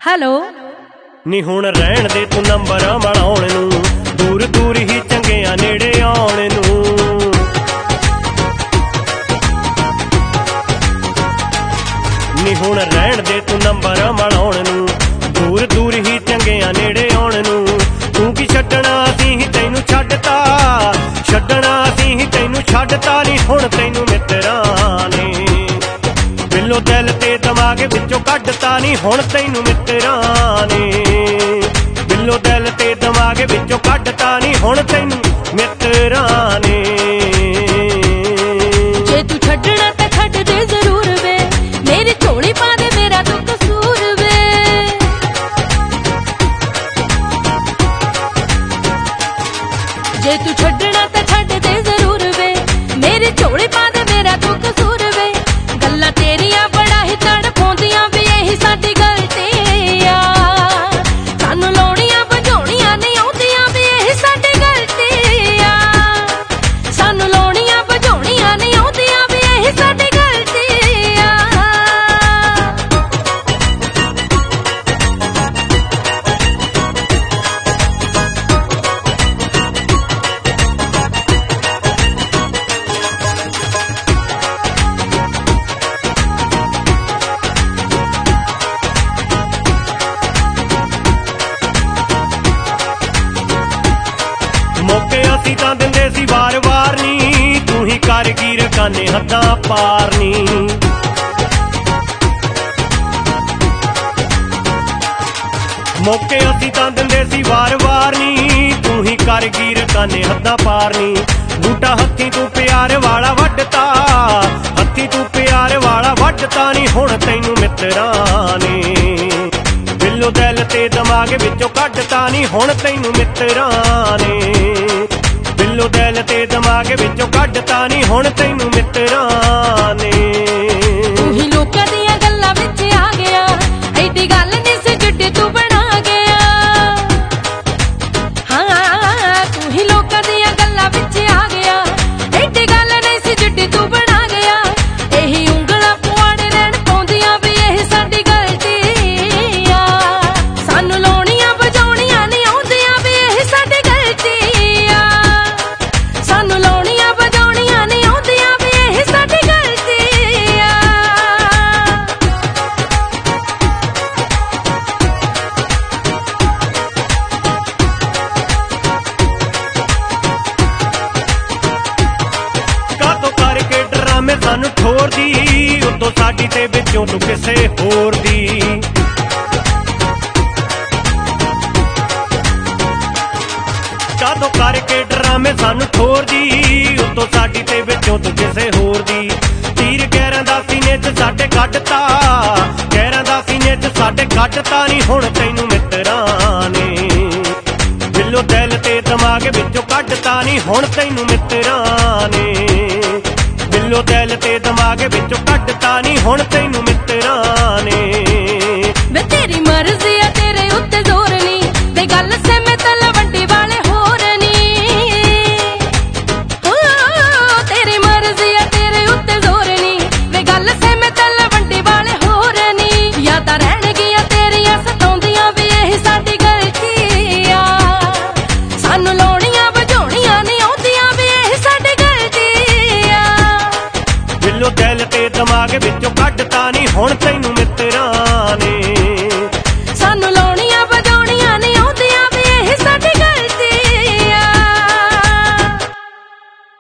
Hello ਨੀ ਹੁਣ ਰਹਿਣ ਦੇ ਤੂੰ ਨੰਬਰ ਬਣਾਉਣ ਨੂੰ, ਦੂਰ ਦੂਰ ਹੀ ਚੰਗਿਆਂ ਨੇੜੇ ਆਉਣ ਨੂੰ। ਨੀ ਹੁਣ ਰਹਿਣ ਦੇ ਤੂੰ ਨੰਬਰ ਬਣਾਉਣ ਨੂੰ, ਦੂਰ ਦੂਰ ਹੀ ਚੰਗਿਆਂ ਨੇੜੇ ਆਉਣ ਨੂੰ। ਤੂੰ ਕੀ ਛੱਡਣਾ ਅਸੀਂ ਹੀ ਤੈਨੂੰ ਛੱਡਤਾ, ਛੱਡਣਾ ਅਸੀਂ ਹੀ ਤੈਨੂੰ ਛੱਡਤਾ। ਨੀ ਹੁਣ ਤੈਨੂੰ ਮਿੱਤਰਾਂ ਨੇ ਦਿਲੋਂ ਦਿਲ ਤੇ ਦਿਮਾਗ ਵਿੱਚੋਂ ਕੱਢਤਾ। ਨੀ ਹੁਣ ਤੈਨੂੰ ਮਿੱਤਰਾਂ ਨੇ ਦਿਲੋਂ ਦਿਲ ਤੇ ਦਿਮਾਗ ਵਿੱਚੋਂ ਕੱਢਤਾ। ਨੀ ਹੁਣ ਤੈਨੂੰ ਮਿੱਤਰਾਂ ਨੇ। ਜੇ ਤੂੰ ਛੱਡਣਾ ਤਾਂ ਛੱਡ ਦੇ ਜ਼ਰੂਰ ਵੇ, ਮੇਰੀ ਝੋਲੀ ਪਾ ਦੇ ਮੇਰਾ ਤੂੰ ਕਸੂਰ ਵੇ। ਜੇ ਤੂੰ ਛੱਡਣਾ ਤਾਂ ਛੱਡ ਦੇ ਜ਼ਰੂਰ ਵੇ, ਮੇਰੀ ਝੋਲੀ ਪਾ ਦੇ ਮੇਰਾ ਤੂੰ ਕਸੂਰ ਵੇ। ਗੱਲਾਂ ਤੇਰੀਆਂ ਬੜਾ ਹੀ ਤੜਫਾਉਂਦੀਆਂ ਵੀ ਇਹੀ ਸਾਡੀ ਗਲਤੀ ਆ। ਸਾਨੂੰ ਲਾਉਣੀਆਂ ਵਜਾਉਣੀਆਂ ਨਹੀਂ ਆਉਂਦੀਆਂ ਵੀ ਇਹੀ ਸਾਡੀ ਗਲਤੀ ਆ। ਸਾਨੂੰ ਲਾਉਣੀਆਂ ਵਜਾਉਣੀਆਂ ਨਹੀਂ ਆਉਂਦੀਆਂ ਵੀ ਇਹੀ ਸਾਡੀ ਗਲਤੀ ਆ। ਮੌਕੇ ਅਸੀਂ ਤਾਂ ਦਿੰਦੇ ਸੀ ਵਾਰ-ਵਾਰ ਨੀ, ਤੂੰ ਹੀ ਕਰ ਗਈ ਰਕਾਨੇ ਹੱਦਾਂ ਪਾਰ ਨੀ। ਮੌਕੇ ਅਸੀਂ ਤਾਂ ਦਿੰਦੇ ਸੀ ਵਾਰ-ਵਾਰ ਨੀ, ਤੂੰ ਹੀ ਕਰ ਗਈ ਰਕਾਨੇ ਹੱਦਾਂ ਪਾਰ ਨੀ। ਬੂਟਾ ਹੱਥੀਂ ਤੂੰ ਪਿਆਰ ਵਾਲਾ ਵੱਢਤਾ, ਹੱਥੀਂ ਤੂੰ ਪਿਆਰ ਵਾਲਾ ਵੱਢਤਾ। ਨੀ ਹੁਣ ਤੈਨੂੰ ਮਿੱਤਰਾਂ ਨੇ ਦਿਲੋਂ ਦਿਲ ਤੇ ਦਿਮਾਗ ਵਿੱਚੋਂ ਕੱਢਤਾ। ਨੀ ਹੁਣ ਤੈਨੂੰ ਮਿੱਤਰਾਂ ਨੇ ਦਿਲੋਂ ਦਿਲ ਤੇ ਦਿਮਾਗ ਵਿੱਚੋਂ ਕੱਢਤਾ। ਨੀ ਹੁਣ ਤੈਨੂੰ ਮਿੱਤਰਾਂ ਨੇ। ਤੂੰ ਹੀ ਲੋਕਾਂ ਦੀਆਂ ਗੱਲਾਂ ਵਿੱਚ ਆ ਗਿਆ, ਐਡੀ ਗੱਲ ਨਹੀਂ ਸੀ ਜਿੱਡੀ ਤੂੰ ਬਣਾ ਗਿਆ। ਹਾਂ ਤੂੰ ਹੀ ਲੋਕਾਂ ਦੀਆਂ ਗੱਲਾਂ ਵਿੱਚ ਆ ਗਿਆ, ਐਡੀ ਗੱਲ ਨਹੀਂ ਸੀ ਜਿੱਡੀ ਤੂੰ ਬਣਾ ਗਿਆ। ਇਹੀ ਉਂਗਲਾਂ ਪੁਆੜ ਰਹਿਣ ਪਾਉਂਦੀਆਂ ਵੀ ਇਹ ਸਾਡੀ ਗਲਤੀ ਆ। ਸਾਨੂੰ ਲਾਉਣੀਆਂ ਵਜਾਉਣੀਆਂ ਨਹੀਂ ਆਉਂਦੀਆਂ ਵੀ ਇਹ ਸਾਡੀ ਗਲਤੀ ਆ। ਸਾਨੂੰ ਲਾਉਣੀਆਂ ਵਜਾਉਣੀਆਂ ਨਹੀਂ ਆਉਂਦੀਆਂ ਵੀ ਇਹ ਸਾਡੀ ਗਲਤੀ ਆ। ਕਾਤੋਂ ਕਰਕੇ ਡਰਾਮੇ ਸਾਨੂੰ ਠੋਰਦੀ, ਉਤੋਂ ਸਾਡੀ ਤੇ ਵਿੱਚੋਂ ਤੂੰ ਕਿਸੇ ਹੋਰ ਦੀ। ਕਾਤੋਂ ਕਰਕੇ ਡਰਾਮੇ ਸਾਨੂੰ ਠੋਰਦੀ, ਉਤੋਂ ਸਾਡੀ ਤੇ ਵਿੱਚੋਂ ਤੂੰ ਕਿਸੇ ਹੋਰ ਦੀ। ਤੀਰ ਗਹਿਰਾਂ ਦਾ ਸੀਨੇ 'ਚ ਸਾਡੇ ਕੱਢਤਾ, ਗਹਿਰਾਂ ਦਾ ਸੀਨੇ 'ਚ ਸਾਡੇ ਕੱਢਤਾ। ਨੀ ਹੁਣ ਤੈਨੂੰ ਮਿੱਤਰਾਂ ਨੇ ਦਿਲੋਂ ਦਿਲ ਤੇ ਦਿਮਾਗ ਵਿੱਚੋਂ ਕੱਢਤਾ। ਨੀ ਹੁਣ ਤੈਨੂੰ ਮਿੱਤਰਾਂ ਨੇ ਦਿਲੋਂ ਦਿਲ ਤੇ ਦਿਮਾਗ ਵਿੱਚੋਂ ਕੱਢਤਾ। ਨੀ ਹੁਣ ਤੈਨੂੰ ਮਿੱਤਰਾਂ ਨੇ। ਵੇ ਤੇਰੀ ਮਰਜ਼ੀ ਆ ਤੇਰੇ ਉੱਤੇ ਜ਼ੋਰ ਨੀ, ਤੇ ਗੱਲ ਸਹਿਮੇ ਤਲਵੰਡੀ ਵਾਲੇ ਹੋਰ ਨੀ। ਤੇਰੀ ਮਰਜ਼ੀ ਆ ਤੇਰੇ ਉੱਤੇ ਜ਼ੋਰ ਨੀ, ਵੇ ਗੱਲ ਸਹਿਮੇ ਤਲਵੰਡੀ ਵਾਲੇ ਹੋਰ ਨੀ। ਯਾਦਾਂ ਰਹਿਣਗੀਆਂ ਤੇਰੀਆਂ ਸਤਾਉਂਦੀਆਂ ਵੀ ਇਹ ਸਾਡੀ ਗਲਤੀ ਆ। ਸਾਨੂੰ ਲਾਉਣੀਆਂ ਵਜਾਉਣੀਆਂ ਨਹੀਂ ਆਉਂਦੀਆਂ ਵੀ ਇਹ ਸਾਡੀ ਗਲਤੀ ਆ। ਦਿਲੋਂ ਦਿਲ ਤੇ ਦਿਮਾਗ ਵਿੱਚੋਂ ਕੱਢਤਾ। ਨੀ ਹੁਣ ਤੈਨੂੰ